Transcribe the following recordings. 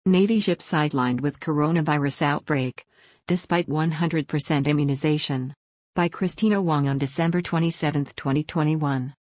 Navy ship sidelined with coronavirus outbreak, despite 100% immunization. By Christina Wong on December 27, 2021.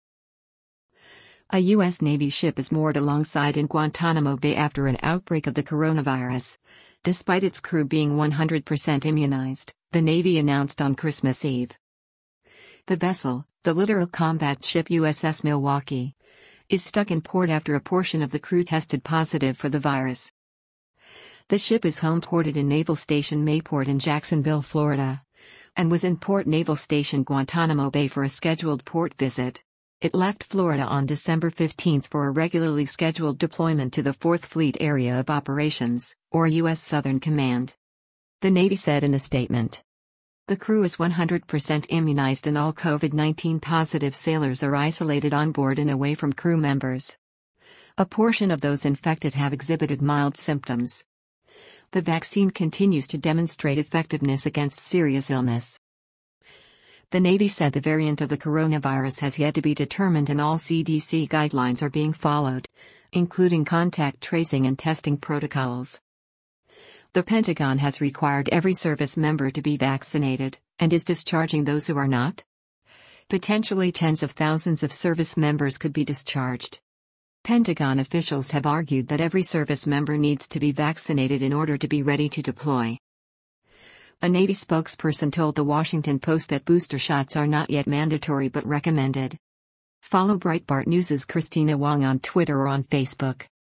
A U.S. Navy ship is moored alongside in Guantanamo Bay after an outbreak of the coronavirus. Despite its crew being 100% immunized, the Navy announced on Christmas Eve. The vessel, the littoral combat ship USS Milwaukee, is stuck in port after a portion of the crew tested positive for the virus. The ship is home-ported in Naval Station Mayport in Jacksonville, Florida, and was in Port Naval Station Guantanamo Bay for a scheduled port visit. It left Florida on December 15 for a regularly scheduled deployment to the 4th Fleet Area of Operations, or U.S. Southern Command. The Navy said in a statement. The crew is 100% immunized and all COVID-19 positive sailors are isolated on board and away from crew members. A portion of those infected have exhibited mild symptoms. The vaccine continues to demonstrate effectiveness against serious illness. The Navy said the variant of the coronavirus has yet to be determined and all CDC guidelines are being followed, including contact tracing and testing protocols. The Pentagon has required every service member to be vaccinated, and is discharging those who are not. Potentially tens of thousands of service members could be discharged. Pentagon officials have argued that every service member needs to be vaccinated in order to be ready to deploy. A Navy spokesperson told The Washington Post that booster shots are not yet mandatory but recommended. Follow Breitbart News' Christina Wong on Twitter or on Facebook.